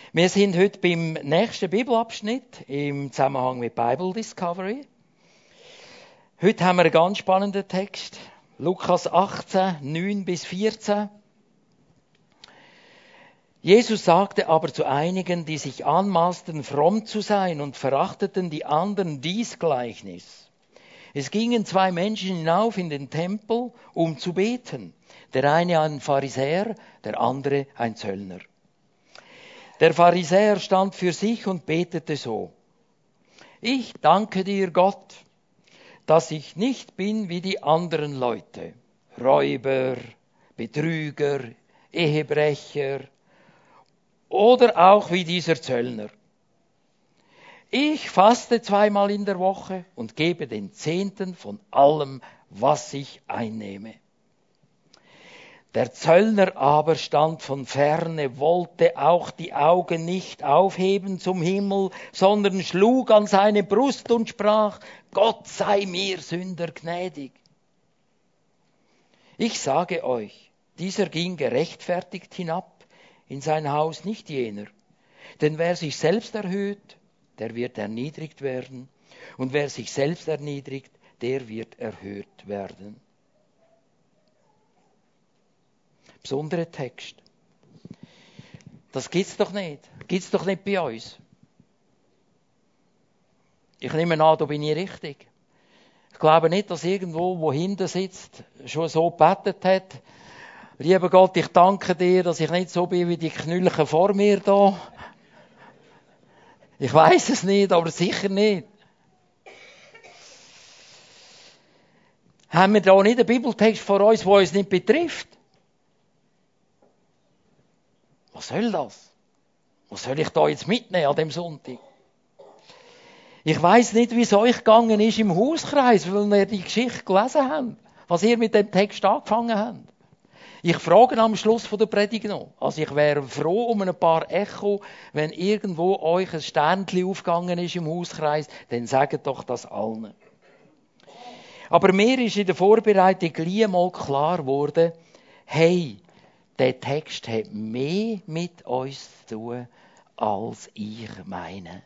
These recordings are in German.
Wir sind heute beim nächsten Bibelabschnitt im Zusammenhang mit Bible Discovery. Heute haben wir einen ganz spannenden Text. Lukas 18, 9 bis 14. Jesus sagte aber zu einigen, die sich anmaßten, fromm zu sein und verachteten die anderen dies Gleichnis. Es gingen 2 Menschen hinauf in den Tempel, um zu beten. Der eine ein Pharisäer, der andere ein Zöllner. Der Pharisäer stand für sich und betete so: Ich danke dir, Gott, dass ich nicht bin wie die anderen Leute, Räuber, Betrüger, Ehebrecher oder auch wie dieser Zöllner. Ich faste 2-mal in der Woche und gebe den 10. von allem, was ich einnehme. Der Zöllner aber stand von ferne, wollte auch die Augen nicht aufheben zum Himmel, sondern schlug an seine Brust und sprach: Gott sei mir Sünder gnädig. Ich sage euch, dieser ging gerechtfertigt hinab in sein Haus, nicht jener. Denn wer sich selbst erhöht, der wird erniedrigt werden. Und wer sich selbst erniedrigt, der wird erhöht werden. Besonderer Text. Das gibt's doch nicht. Gibt's doch nicht bei uns. Ich nehme an, da bin ich richtig. Ich glaube nicht, dass irgendwo, wo hinten sitzt, schon so gebetet hat: Lieber Gott, ich danke dir, dass ich nicht so bin wie die Knülchen vor mir da. Ich weiß es nicht, aber sicher nicht. Haben wir da nicht einen Bibeltext vor uns, der uns nicht betrifft? Was soll das? Was soll ich da jetzt mitnehmen an dem Sonntag? Ich weiss nicht, wie es euch gegangen ist im Hauskreis, weil ihr die Geschichte gelesen habt, was ihr mit dem Text angefangen habt. Ich frage am Schluss der Predigt noch. Also ich wäre froh um ein paar Echo, wenn irgendwo euch ein Sternchen aufgegangen ist im Hauskreis, dann sagt doch das allen. Aber mir ist in der Vorbereitung gleich mal klar geworden: Hey, der Text hat mehr mit uns zu tun, als ich meine.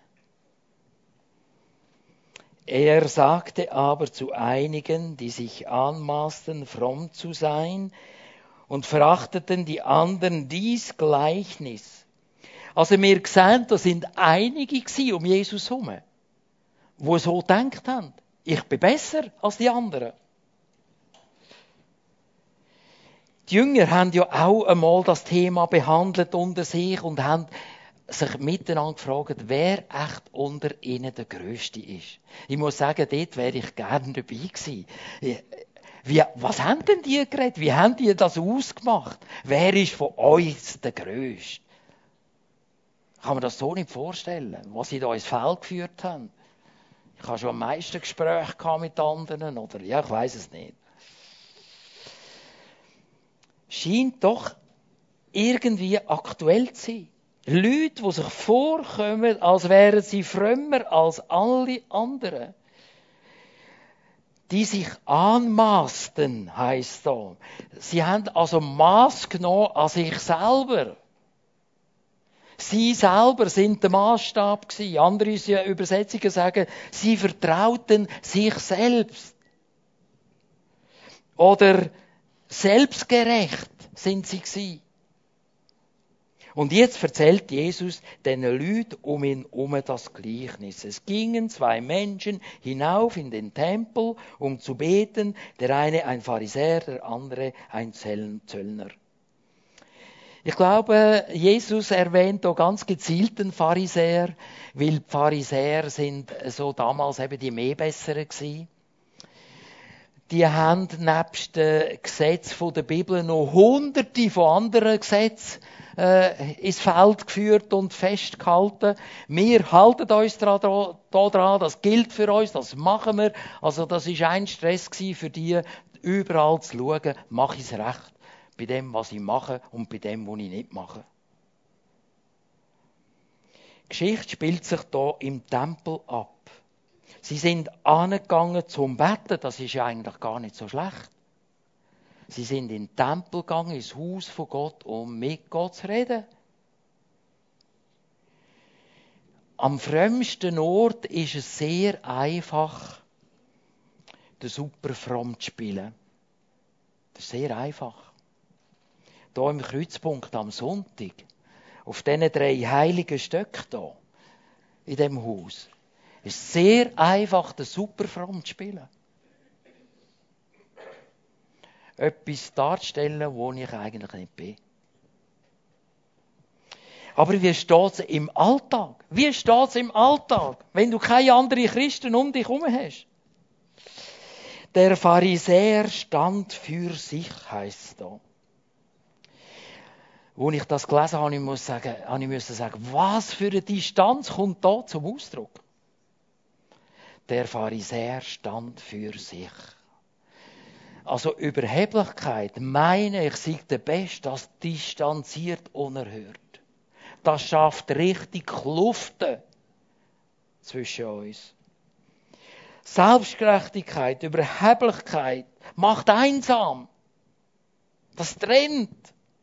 Er sagte aber zu einigen, die sich anmaßten, fromm zu sein und verachteten die anderen dies Gleichnis. Also wir sehen, da sind einige um Jesus herum, die so gedacht haben: Ich bin besser als die anderen. Die Jünger haben ja auch einmal das Thema behandelt unter sich und haben sich miteinander gefragt, wer echt unter ihnen der Grösste ist. Ich muss sagen, dort wäre ich gerne dabei gewesen. Was haben denn die geredet? Wie haben die das ausgemacht? Wer ist von uns der Grösste? Ich kann mir das so nicht vorstellen, was sie da ins Feld geführt haben. Ich habe schon am meisten Gespräche mit anderen, oder? Ja, ich weiss es nicht. Scheint doch irgendwie aktuell zu sein. Leute, die sich vorkommen, als wären sie frömmer als alle anderen. Die sich anmaßten, heisst da. Sie haben also Maß genommen an sich selber. Sie selber sind der Maßstab gewesen. Andere Übersetzungen sagen, sie vertrauten sich selbst. Oder selbstgerecht sind sie gewesen. Und jetzt erzählt Jesus den Leuten um ihn herum das Gleichnis. Es gingen 2 Menschen hinauf in den Tempel, um zu beten. Der eine ein Pharisäer, der andere ein Zöllner. Ich glaube, Jesus erwähnt hier ganz gezielt den Pharisäer, weil die Pharisäer sind so damals eben die Mehrbesseren gewesen. Die haben nebst den Gesetzen der Bibel noch hunderte von anderen Gesetzen ins Feld geführt und festgehalten. Wir halten uns daran, das gilt für uns, das machen wir. Also das war ein Stress für die, überall zu schauen, mache ich es recht. Bei dem, was ich mache und bei dem, was ich nicht mache. Die Geschichte spielt sich hier im Tempel ab. Sie sind angegangen zum Betten, das ist ja eigentlich gar nicht so schlecht. Sie sind in den Tempel gegangen, ins Haus von Gott, um mit Gott zu reden. Am frömmsten Ort ist es sehr einfach, den super fromm zu spielen. Das ist sehr einfach. Hier im Kreuzpunkt am Sonntag, auf diesen 3 heiligen Stöcken hier, in diesem Haus, ist es sehr einfach, den super fromm zu spielen. Etwas darzustellen, wo ich eigentlich nicht bin. Aber wie steht es im Alltag? Wie steht es im Alltag, wenn du keine anderen Christen um dich herum hast? Der Pharisäer stand für sich, heisst es da. Als ich das gelesen habe, musste ich sagen, was für eine Distanz kommt da zum Ausdruck? Der Pharisäer stand für sich. Also Überheblichkeit, meine ich, sei der Beste, das distanziert unerhört. Das schafft richtig Kluften zwischen uns. Selbstgerechtigkeit, Überheblichkeit macht einsam. Das trennt.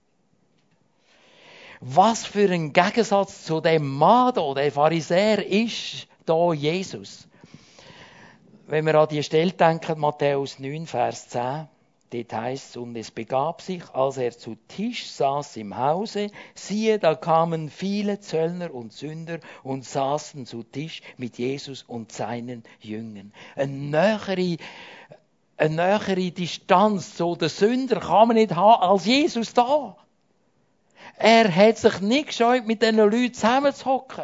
Was für ein Gegensatz zu dem Mann hier, der Pharisäer, ist da Jesus. Wenn wir an die Stelle denken, Matthäus 9, Vers 10, dort heisst es, und es begab sich, als er zu Tisch saß im Hause, siehe, da kamen viele Zöllner und Sünder und saßen zu Tisch mit Jesus und seinen Jüngern. Eine nähere Distanz zu den Sündern kann man nicht haben als Jesus da. Er hat sich nicht gescheut, mit diesen Leuten zusammenzuhocken.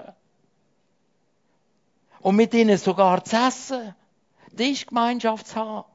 Und mit ihnen sogar zu essen. Tischgemeinschaft zu haben.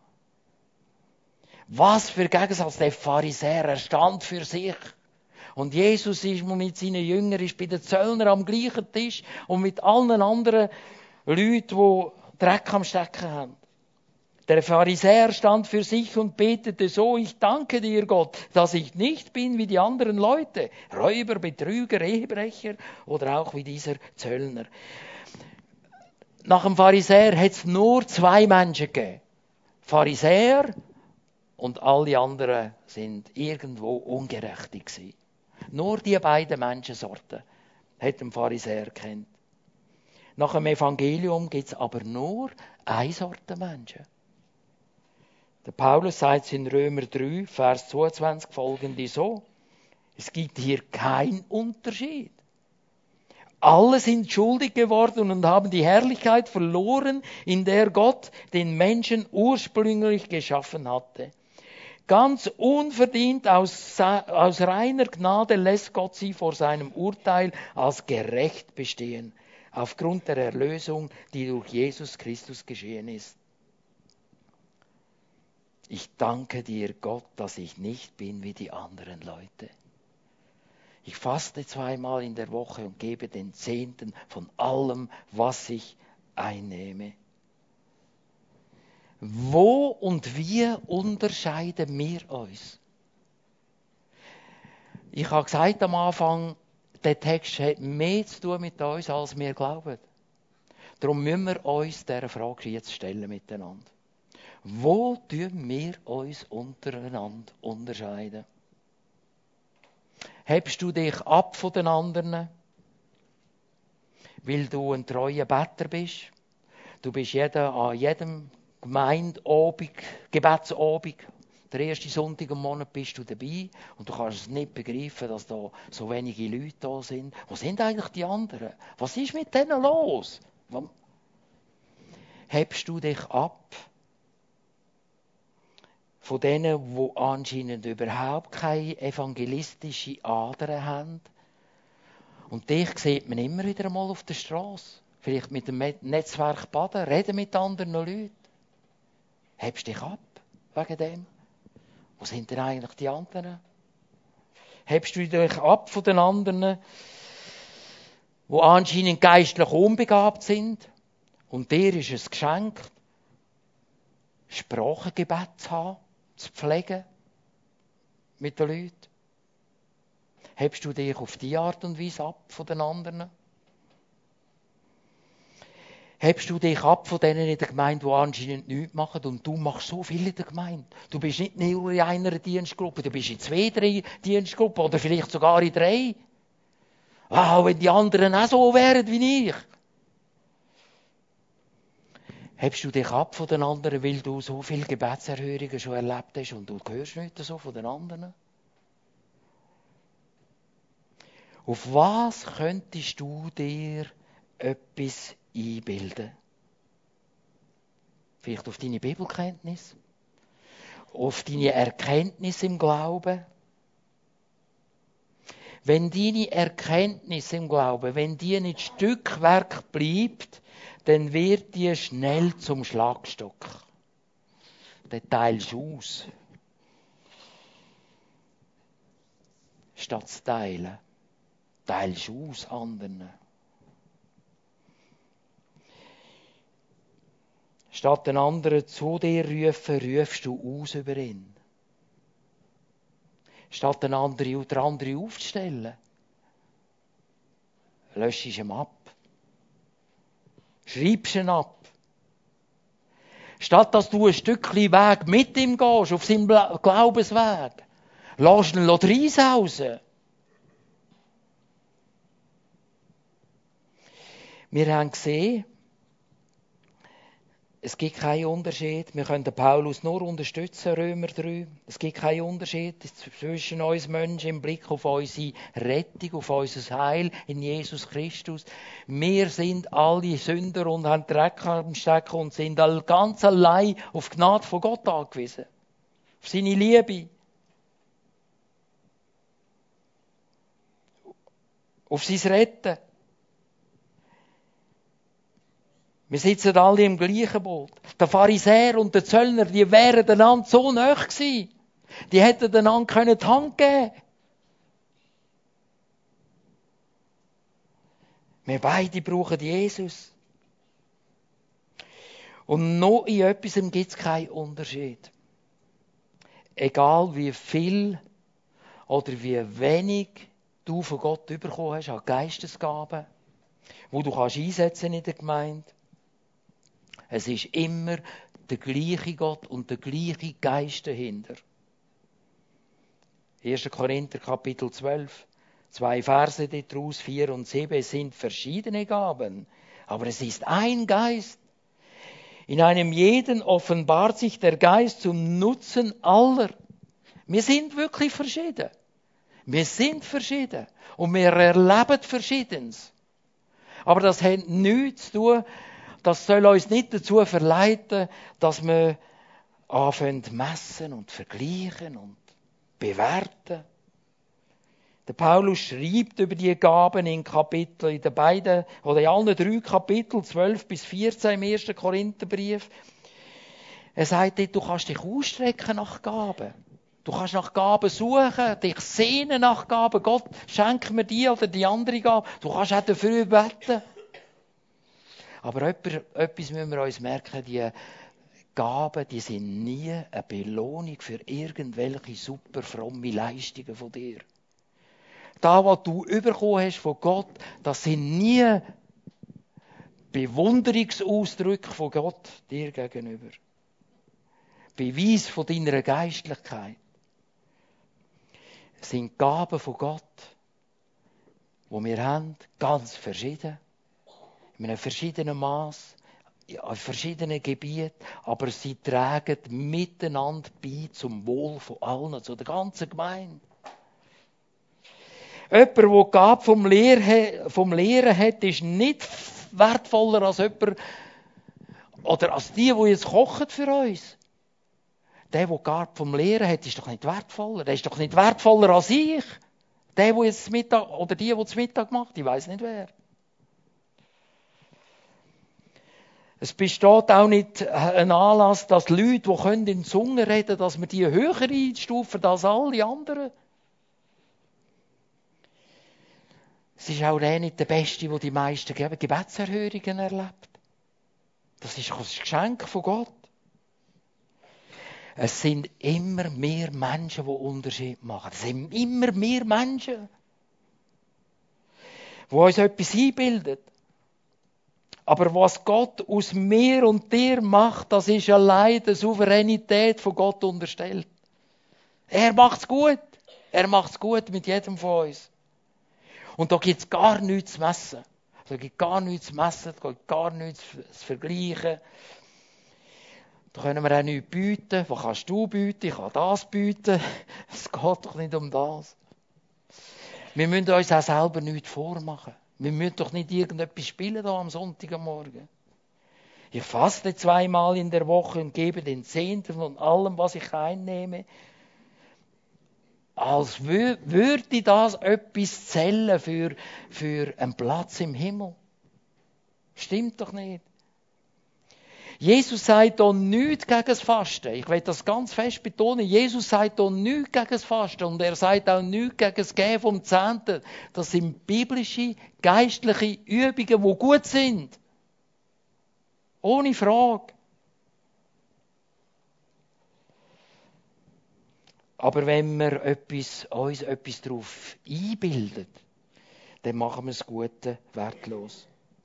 Was für ein Gegensatz, der Pharisäer, er stand für sich. Und Jesus ist mit seinen Jüngern ist bei den Zöllnern am gleichen Tisch und mit allen anderen Leuten, die Dreck am Stecken haben. Der Pharisäer stand für sich und betete so, ich danke dir, Gott, dass ich nicht bin wie die anderen Leute, Räuber, Betrüger, Ehebrecher oder auch wie dieser Zöllner. Nach dem Pharisäer hat es nur 2 Menschen gegeben. Pharisäer und alle anderen sind irgendwo ungerechtig gewesen. Nur die beiden Menschensorten hat der Pharisäer kennt. Nach dem Evangelium gibt es aber nur eine Sorte Menschen. Der Paulus sagt es in Römer 3, Vers 22 folgende so. Es gibt hier keinen Unterschied. Alle sind schuldig geworden und haben die Herrlichkeit verloren, in der Gott den Menschen ursprünglich geschaffen hatte. Ganz unverdient aus reiner Gnade lässt Gott sie vor seinem Urteil als gerecht bestehen, aufgrund der Erlösung, die durch Jesus Christus geschehen ist. Ich danke dir, Gott, dass ich nicht bin wie die anderen Leute. Ich faste 2-mal in der Woche und gebe den 10. von allem, was ich einnehme. Wo und wie unterscheiden wir uns? Ich habe gesagt am Anfang, der Text hat mehr zu tun mit uns, als wir glauben. Darum müssen wir uns dieser Frage jetzt stellen miteinander. Wo tun wir uns untereinander unterscheiden? Hebst du dich ab von den anderen, weil du ein treuer Better bist? Du bist an jedem Gebetsabend, der erste Sonntag im Monat bist du dabei und du kannst es nicht begreifen, dass da so wenige Leute da sind. Wo sind eigentlich die anderen? Was ist mit denen los? Hebst du dich ab von denen, die anscheinend überhaupt keine evangelistische Ader haben? Und dich sieht man immer wieder einmal auf der Straße. Vielleicht mit dem Netzwerk Baden, reden mit anderen Leuten. Hebst dich ab wegen dem? Wo sind denn eigentlich die anderen? Hebst du dich ab von den anderen, die anscheinend geistlich unbegabt sind? Und dir ist es geschenkt, Sprachengebet zu haben, zu pflegen mit den Leuten? Hebst du dich auf diese Art und Weise ab von den anderen? Hebst du dich ab von denen in der Gemeinde, die anscheinend nichts machen und du machst so viel in der Gemeinde? Du bist nicht nur in einer Dienstgruppe, du bist in 2, 3 Dienstgruppen oder vielleicht sogar in 3. Wow, wenn die anderen auch so wären wie ich. Hebst du dich ab von den anderen, weil du so viele Gebetserhörungen schon erlebt hast und du hörst nicht so von den anderen? Auf was könntest du dir etwas einbilden? Vielleicht auf deine Bibelkenntnis? Auf deine Erkenntnis im Glauben? Wenn deine Erkenntnis im Glauben, wenn die nicht Stückwerk bleibt, dann wird die schnell zum Schlagstock. Dann teilst du aus. Statt zu teilen, teilst du aus anderen. Statt den anderen zu dir rufen, rufst du aus über ihn. Statt den anderen aufzustellen, löschst du ihn ab. Schreibst ihn ab. Statt dass du ein Stückchen Weg mit ihm gehst, auf seinem Glaubensweg, lässt ihn reinsausen. Wir haben gesehen, es gibt keinen Unterschied. Wir können den Paulus nur unterstützen, Römer 3. Es gibt keinen Unterschied zwischen uns Menschen im Blick auf unsere Rettung, auf unser Heil in Jesus Christus. Wir sind alle Sünder und haben Dreck am Stecken und sind ganz allein auf die Gnade von Gott angewiesen. Auf seine Liebe. Auf sein Retten. Wir sitzen alle im gleichen Boot. Der Pharisäer und der Zöllner, die wären einander so nahe gewesen. Die hätten einander die Hand geben können. Wir beide brauchen Jesus. Und noch in etwas gibt es keinen Unterschied. Egal wie viel oder wie wenig du von Gott bekommen hast an Geistesgaben, wo du kannst einsetzen in der Gemeinde. Es ist immer der gleiche Gott und der gleiche Geist dahinter. 1. Korinther Kapitel 12, 2 Verse daraus, 4 und 7. Es sind verschiedene Gaben, aber es ist ein Geist. In einem jeden offenbart sich der Geist zum Nutzen aller. Wir sind wirklich verschieden. Wir sind verschieden und wir erleben Verschiedenes. Aber das hat nichts zu tun. Das soll uns nicht dazu verleiten, dass wir anfangen messen und vergleichen und bewerten. Der Paulus schreibt über die Gaben in Kapitel, in den beiden, oder in allen 3 Kapiteln, 12 bis 14 im 1. Korintherbrief. Er sagt dort, du kannst dich ausstrecken nach Gaben. Du kannst nach Gaben suchen, dich sehnen nach Gaben. Gott, schenk mir die oder die andere Gabe. Du kannst auch dafür beten. Aber etwas müssen wir uns merken, die Gaben, die sind nie eine Belohnung für irgendwelche super fromme Leistungen von dir. Das, was du bekommen hast von Gott, das sind nie Bewunderungsausdrücke von Gott dir gegenüber. Beweis von deiner Geistlichkeit. Es sind Gaben von Gott, die wir haben, ganz verschieden. In einem verschiedenen Maß, in verschiedenen Gebieten, aber sie tragen miteinander bei zum Wohl von allen, zu der ganzen Gemeinde. Jemand, der die Gabe vom Lehren hat, ist nicht wertvoller als jemand, oder als die jetzt kochen für uns. Der die Gabe vom Lehren hat, ist doch nicht wertvoller. Der ist doch nicht wertvoller als ich. Der jetzt Mittag, oder die das Mittag macht, ich weiss nicht wer. Es besteht auch nicht ein Anlass, dass Leute, die in Zungen reden können, dass wir die höher einstufen als alle anderen. Es ist auch der nicht der Beste, der die meisten Gebetserhörungen erlebt. Das ist ein Geschenk von Gott. Es sind immer mehr Menschen, die Unterschied machen. Es sind immer mehr Menschen, die uns etwas einbilden. Aber was Gott aus mir und dir macht, das ist allein der Souveränität von Gott unterstellt. Er macht's gut. Er macht's gut mit jedem von uns. Und da gibt es gar nichts zu messen. Da gibt gar nichts zu messen, da gibt gar nichts zu vergleichen. Da können wir auch nichts bieten. Was kannst du bieten? Ich kann das bieten. Es geht doch nicht um das. Wir müssen uns auch selber nichts vormachen. Wir müssen doch nicht irgendetwas spielen da am Sonntagmorgen. Ich faste 2-mal in der Woche und gebe den Zehnten von allem, was ich einnehme. Als würde das etwas zählen für einen Platz im Himmel. Stimmt doch nicht. Jesus sagt hier nichts gegen das Fasten. Ich will das ganz fest betonen. Jesus sagt hier nichts gegen das Fasten. Und er sagt auch nichts gegen das Geben vom Zehnten. Das sind biblische, geistliche Übungen, die gut sind. Ohne Frage. Aber wenn wir uns etwas darauf einbilden, dann machen wir das Gute wertlos.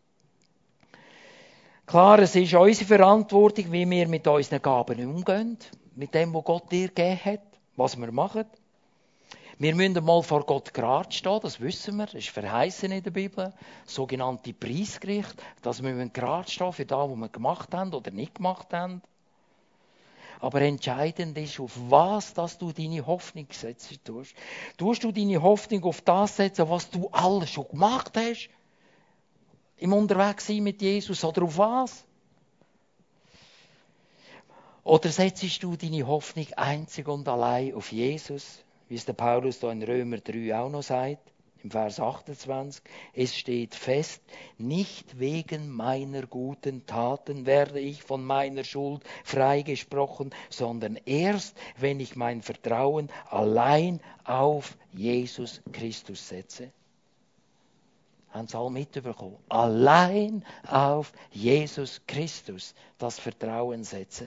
Klar, es ist unsere Verantwortung, wie wir mit unseren Gaben umgehen, mit dem, was Gott dir gegeben hat, was wir machen. Wir müssen einmal vor Gott gerade stehen, das wissen wir, das ist verheißen in der Bibel, das sogenannte Preisgericht, dass wir gerade stehen für das, was wir gemacht haben oder nicht gemacht haben. Aber entscheidend ist, auf was dass du deine Hoffnung setzen tust. Tust du deine Hoffnung auf das setzen, was du alles schon gemacht hast? Im Unterwegssein mit Jesus oder auf was? Oder setzt du deine Hoffnung einzig und allein auf Jesus, wie es der Paulus da in Römer 3 auch noch sagt, im Vers 28. Es steht fest, nicht wegen meiner guten Taten werde ich von meiner Schuld freigesprochen, sondern erst, wenn ich mein Vertrauen allein auf Jesus Christus setze. Haben sie alle mitbekommen. Allein auf Jesus Christus das Vertrauen setzen.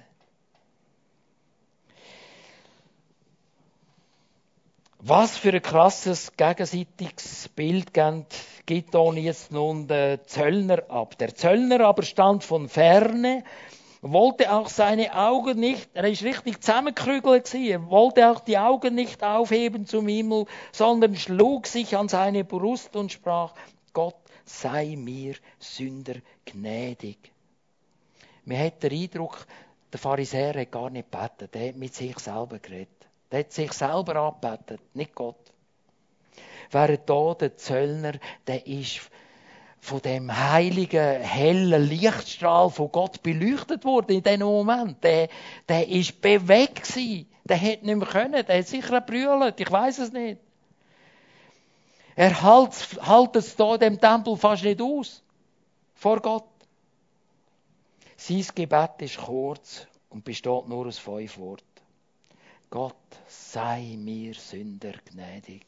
Was für ein krasses gegenseitiges Bild gibt hier jetzt nun der Zöllner ab. Der Zöllner aber stand von ferne, wollte auch seine Augen nicht, er ist richtig zusammengekrügelt gewesen, wollte auch die Augen nicht aufheben zum Himmel, sondern schlug sich an seine Brust und sprach, Gott sei mir Sünder gnädig. Man hat den Eindruck, der Pharisäer hat gar nicht gebetet, der hat mit sich selber geredet. Der hat sich selber angebetet, nicht Gott. Während hier der Zöllner, der ist von dem heiligen, hellen Lichtstrahl von Gott beleuchtet worden in diesem Moment. Der ist bewegt gewesen. Der hätte nicht mehr können. Der hat sicher gebrüllt. Ich weiss es nicht. Er hält es hier in dem Tempel fast nicht aus. Vor Gott. Sein Gebet ist kurz und besteht nur aus 5 Worten. Gott sei mir Sünder gnädig.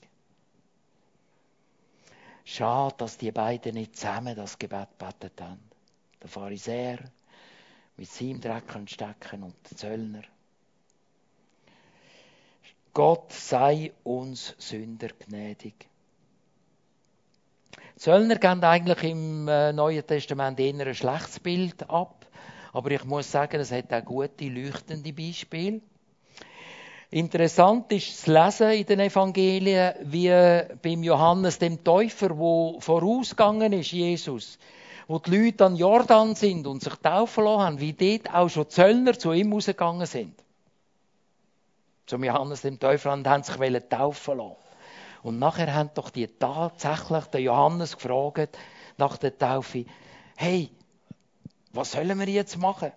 Schade, dass die beiden nicht zusammen das Gebet gebetet haben. Der Pharisäer mit seinem Dreck und Stecken und der Zöllner. Gott sei uns Sünder gnädig. Die Zöllner geben eigentlich im Neuen Testament eher ein schlechtes Bild ab. Aber ich muss sagen, es hat auch gute, leuchtende Beispiele. Interessant ist zu lesen in den Evangelien, wie beim Johannes dem Täufer, wo vorausgegangen ist, Jesus, wo die Leute an Jordan sind und sich taufen lassen haben, wie dort auch schon Zöllner zu ihm rausgegangen sind. Zum Johannes dem Täufer und haben sich taufen lassen. Und nachher haben doch die tatsächlich den Johannes gefragt, nach der Taufe, hey, was sollen wir jetzt machen?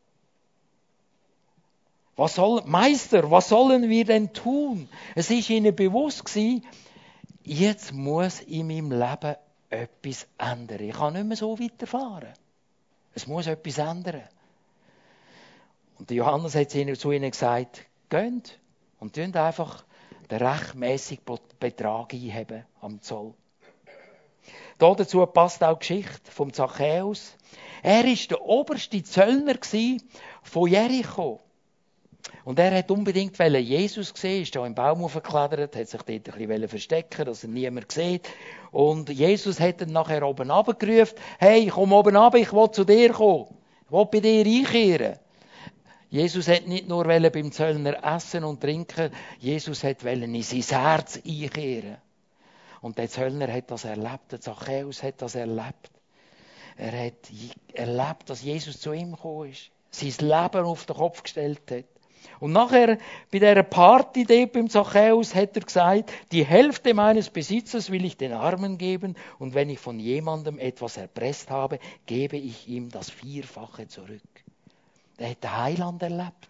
Meister, was sollen wir denn tun? Es ist ihnen bewusst gewesen, jetzt muss in meinem Leben etwas ändern. Ich kann nicht mehr so weiterfahren. Es muss etwas ändern. Und Johannes hat zu ihnen gesagt, geht und tun einfach den rechtmässigen Betrag einheben am Zoll. Dazu passt auch die Geschichte vom Zachäus. Er war der oberste Zöllner von Jericho. Und er hat unbedingt Jesus sehen, ist da im Baum aufgeklettert, hat sich dort ein bisschen verstecken, dass er niemand sieht. Und Jesus hat ihn nachher oben runtergerufen, hey, komm oben runter, ich will zu dir kommen. Ich will bei dir einkehren. Jesus hat nicht nur beim Zöllner essen und trinken, Jesus hat in sein Herz einkehren. Und der Zöllner hat das erlebt, der Zachäus hat das erlebt. Er hat erlebt, dass Jesus zu ihm gekommen ist. sein Leben auf den Kopf gestellt hat. Und nachher, bei dieser Party dort beim Zachäus, hat er gesagt, die Hälfte meines Besitzes will ich den Armen geben und wenn ich von jemandem etwas erpresst habe, gebe ich ihm das Vierfache zurück. Der hat den Heiland erlebt.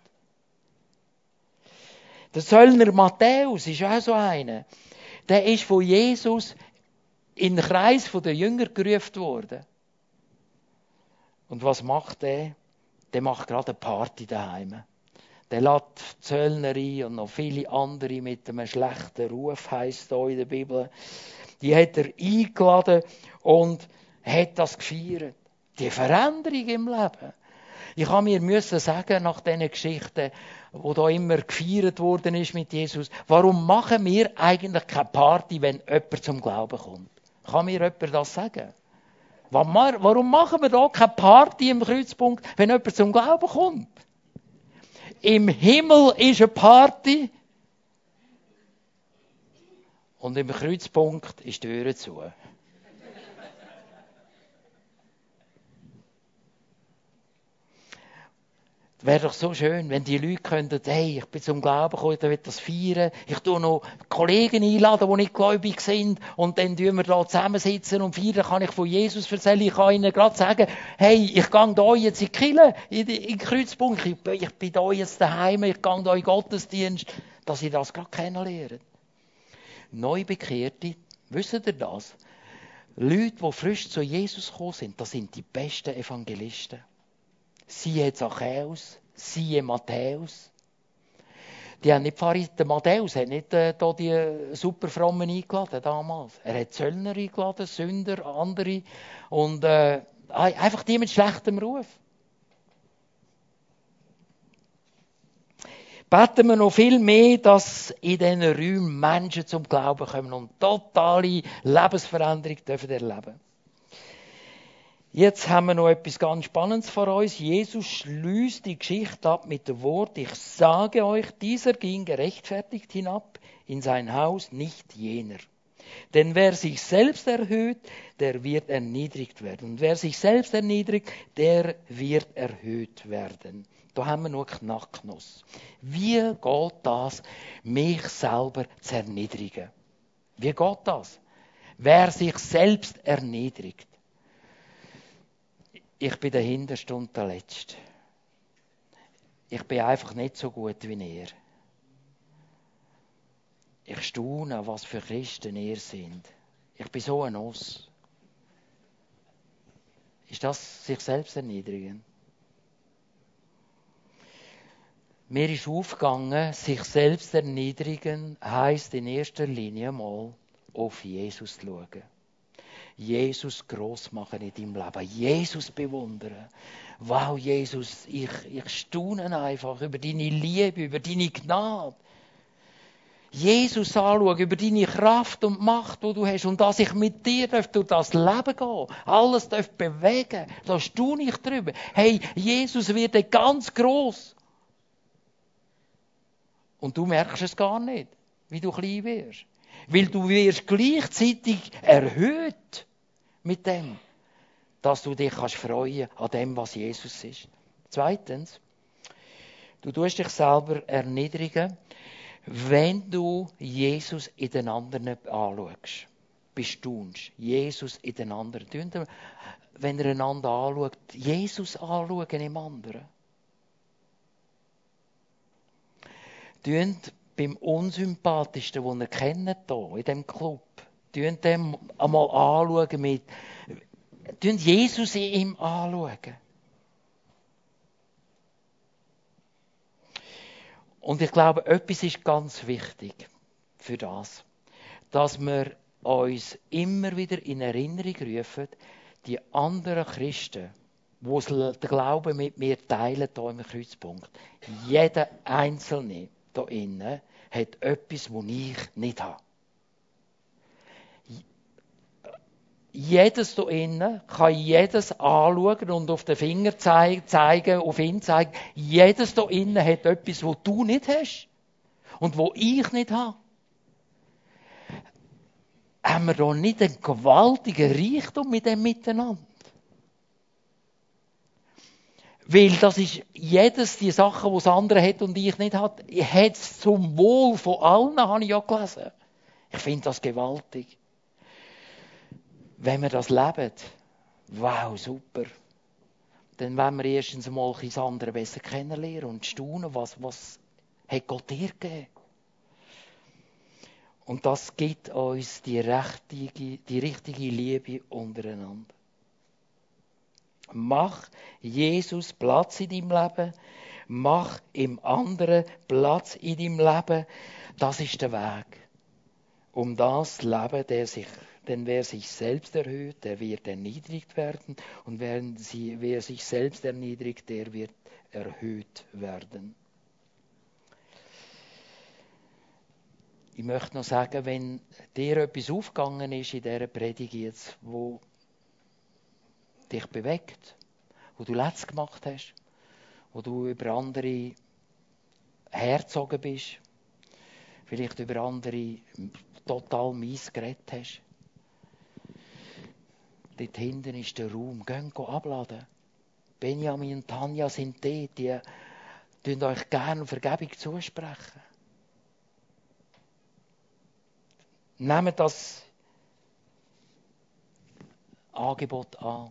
Der Zöllner Matthäus ist auch so einer. Der ist von Jesus in den Kreis der Jünger gerufen worden. Und was macht der? Der macht gerade eine Party daheim. Der lädt die Zöllner ein und noch viele andere mit einem schlechten Ruf, heisst es hier in der Bibel. Die hat er eingeladen und hat das gefeiert. Die Veränderung im Leben. Ich habe mir sagen, nach diesen Geschichten, wo da immer gefeiert worden ist mit Jesus, warum machen wir eigentlich keine Party, wenn jemand zum Glauben kommt? Kann mir jemand das sagen? Warum machen wir da keine Party im Kreuzpunkt, wenn jemand zum Glauben kommt? Im Himmel ist eine Party und im Kreuzpunkt ist die Tür zu. Wäre doch so schön, wenn die Leute könnten, hey, ich bin zum Glauben gekommen, ich will das feiern. Ich tue noch Kollegen einladen, die nicht gläubig sind. Und dann tun wir da zusammensitzen und feiern, kann ich von Jesus erzählen. Ich kann ihnen gerade sagen, hey, ich gehe da jetzt in die Kirche, in den Kreuzpunkt. Ich bin da jetzt daheim, ich gehe da in den Gottesdienst, dass sie das gerade kennenlernen. Neubekehrte, wisst ihr das? Leute, die frisch zu Jesus gekommen sind, das sind die besten Evangelisten. Siehe Zachäus, siehe Matthäus. Der Matthäus hat nicht da die Superfrommen eingeladen damals. Er hat Zöllner eingeladen, Sünder, andere und einfach die mit schlechtem Ruf. Beten wir noch viel mehr, dass in diesen Räumen Menschen zum Glauben kommen und totale Lebensveränderung dürfen erleben. Jetzt haben wir noch etwas ganz Spannendes vor uns. Jesus schließt die Geschichte ab mit dem Wort, ich sage euch, dieser ging gerechtfertigt hinab in sein Haus, nicht jener. Denn wer sich selbst erhöht, der wird erniedrigt werden. Und wer sich selbst erniedrigt, der wird erhöht werden. Da haben wir nur Knacknuss. Wie geht das, mich selber zu erniedrigen? Wie geht das? Wer sich selbst erniedrigt. Ich bin der Hinterste und der Letzte. Ich bin einfach nicht so gut wie ihr. Ich staune, was für Christen ihr seid. Ich bin so ein Oss. Ist das sich selbst erniedrigen? Mir ist aufgegangen, sich selbst erniedrigen heisst in erster Linie mal auf Jesus schauen. Jesus gross machen in deinem Leben. Jesus bewundern. Wow, Jesus, ich staune einfach über deine Liebe, über deine Gnade. Jesus anschauen, über deine Kraft und Macht, die du hast. Und dass ich mit dir durch das Leben gehen alles bewegen da staune ich drüber. Hey, Jesus wird ganz gross. Und du merkst es gar nicht, wie du klein wirst. Weil du wirst gleichzeitig erhöht. Mit dem, dass du dich freuen kannst an dem, was Jesus ist. Zweitens, du tust dich selber erniedrigen, wenn du Jesus in den anderen anschaust. Bestaunst. Jesus in den anderen. Wenn ihr einander anschaut, Jesus anschauen im anderen. Tönt beim unsympathischsten, den ihr kennt hier, in diesem Club, tönt dem einmal anschauen mit, tönt Jesus in ihm anschauen. Und ich glaube, etwas ist ganz wichtig für das, dass wir uns immer wieder in Erinnerung rufen, die anderen Christen, die den Glauben mit mir teilen, hier im Kreuzpunkt. Jeder Einzelne hier innen hat etwas, das ich nicht habe. Jedes hier innen kann jedes anschauen und auf den Finger zeigen, auf ihn zeigen. Jedes hier innen hat etwas, das du nicht hast und das ich nicht habe. Haben wir da nicht einen gewaltigen Reichtum mit dem Miteinander? Weil das ist jedes die Sachen, die das andere hat und ich nicht hat. Ich hätte es zum Wohl von allen, habe ich ja gelesen. Ich finde das gewaltig. Wenn wir das leben, wow, super. Dann wollen wir erstens mal das andere besser kennenlernen und staunen, was hat Gott dir gegeben. Und das gibt uns die richtige Liebe untereinander. Mach Jesus Platz in deinem Leben. Mach im anderen Platz in deinem Leben. Das ist der Weg. Um das Leben, denn wer sich selbst erhöht, der wird erniedrigt werden. Und wer sich selbst erniedrigt, der wird erhöht werden. Ich möchte noch sagen, wenn dir etwas aufgegangen ist in dieser Predigt jetzt, wo dich bewegt, wo du Letz gemacht hast, wo du über andere hergezogen bist, vielleicht über andere total mies geredet hast. Dort hinten ist der Raum. Geht abladen. Benjamin und Tanja sind dort. Die tun euch gerne Vergebung zusprechen. Nehmt das Angebot an.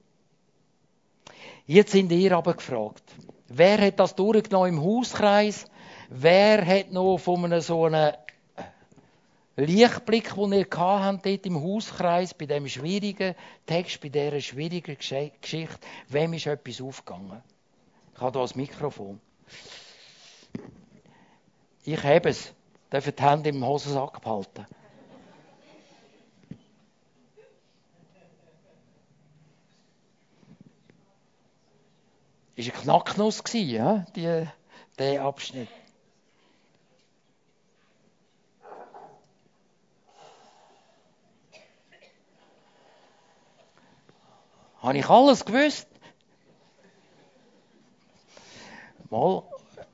Jetzt sind ihr aber gefragt. Wer hat das durchgenommen im Hauskreis? Wer hat noch von so einem Lichtblick, den ihr hattet, dort im Hauskreis, bei diesem schwierigen Text, bei dieser schwierigen Geschichte, wem ist etwas aufgegangen? Ich habe hier das Mikrofon. Ich habe es. Dürfen die Hände im Hosensack behalten. Das war eine Knacknuss, ja, dieser Abschnitt. Habe ich alles gewusst? Mal.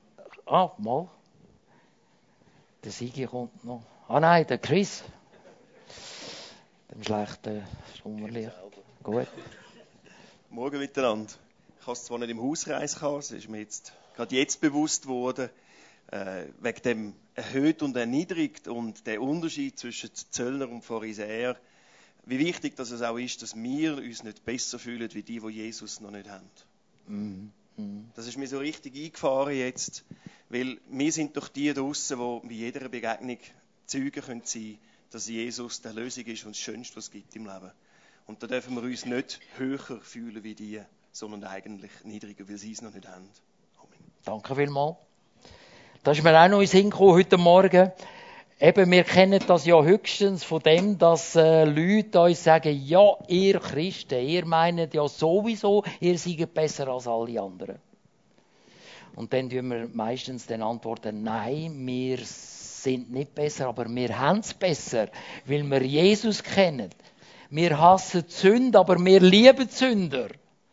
Der Sigi kommt noch. Ah nein, der Chris. Dem schlechten Sommerlicht. Gut. Morgen miteinander. Ich habe es zwar nicht im Hauskreis gehabt, es ist mir gerade jetzt bewusst geworden, wegen dem erhöht und erniedrigt und der Unterschied zwischen Zöllner und Pharisäer, wie wichtig dass es auch ist, dass wir uns nicht besser fühlen wie die Jesus noch nicht haben. Das ist mir so richtig eingefahren jetzt, weil wir sind doch die draussen, die bei jeder Begegnung Zeugen sein können, dass Jesus die Lösung ist und das Schönste, was es gibt im Leben. Und da dürfen wir uns nicht höher fühlen wie die, sondern eigentlich niedriger, weil sie es noch nicht haben. Amen. Danke vielmals. Das ist mir auch noch in den Sinn gekommen heute Morgen. Eben, wir kennen das ja höchstens von dem, dass Leute uns sagen, ja, ihr Christen, ihr meint ja sowieso, ihr seid besser als alle anderen. Und dann tun wir meistens dann antworten, nein, wir sind nicht besser, aber wir haben es besser, weil wir Jesus kennen. Wir hassen die Sünde, aber wir lieben die Sünder.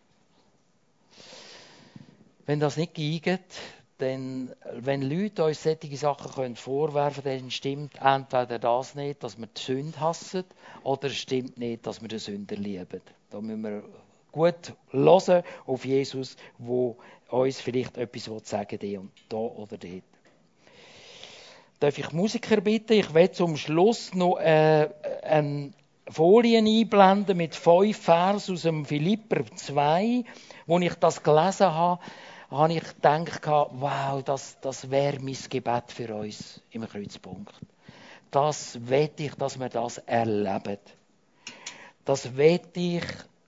Wenn das nicht geht, dann, wenn Leute uns solche Sachen vorwerfen können, dann stimmt entweder das nicht, dass wir die Sünde hassen, oder es stimmt nicht, dass wir den Sünder lieben. Da müssen wir gut hören auf Jesus, der uns vielleicht etwas sagen will, da oder dort. Darf ich Musiker bitten? Ich will zum Schluss noch eine Folien einblenden mit 5 Vers aus dem Philipper 2. Als ich das gelesen habe, habe ich gedacht, wow, das wäre mein Gebet für uns im Kreuzpunkt. Das wette ich, dass wir das erleben. Das wette ich,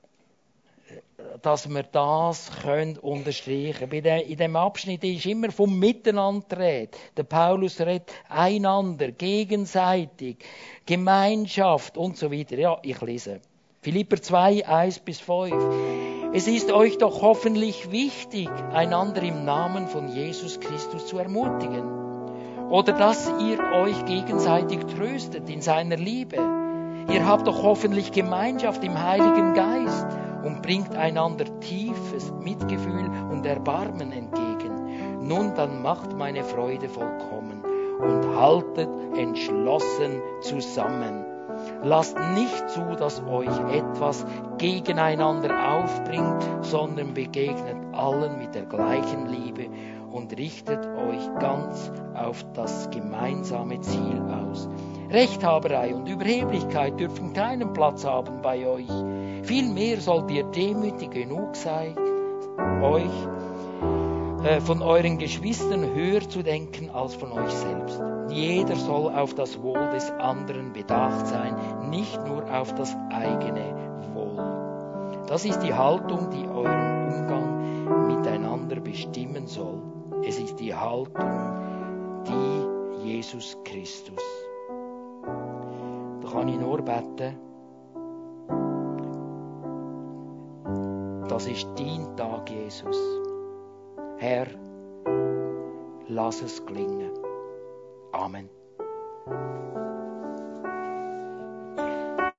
dass wir das unterstreichen können. In diesem Abschnitt ist immer vom Miteinander redet. Der Paulus redet einander, gegenseitig, Gemeinschaft und so weiter. Ja, ich lese. Philipper 2, 1-5. Es ist euch doch hoffentlich wichtig, einander im Namen von Jesus Christus zu ermutigen. Oder dass ihr euch gegenseitig tröstet in seiner Liebe. Ihr habt doch hoffentlich Gemeinschaft im Heiligen Geist und bringt einander tiefes Mitgefühl und Erbarmen entgegen. Nun, dann macht meine Freude vollkommen und haltet entschlossen zusammen. Lasst nicht zu, dass euch etwas gegeneinander aufbringt, sondern begegnet allen mit der gleichen Liebe und richtet euch ganz auf das gemeinsame Ziel aus. Rechthaberei und Überheblichkeit dürfen keinen Platz haben bei euch. Vielmehr sollt ihr demütig genug sein, euch von euren Geschwistern höher zu denken als von euch selbst. Jeder soll auf das Wohl des anderen bedacht sein, nicht nur auf das eigene Wohl. Das ist die Haltung, die euren Umgang miteinander bestimmen soll. Es ist die Haltung, die Jesus Christus. Da kann ich nur beten, das ist dein Tag, Jesus. Herr, lass es gelingen. Amen.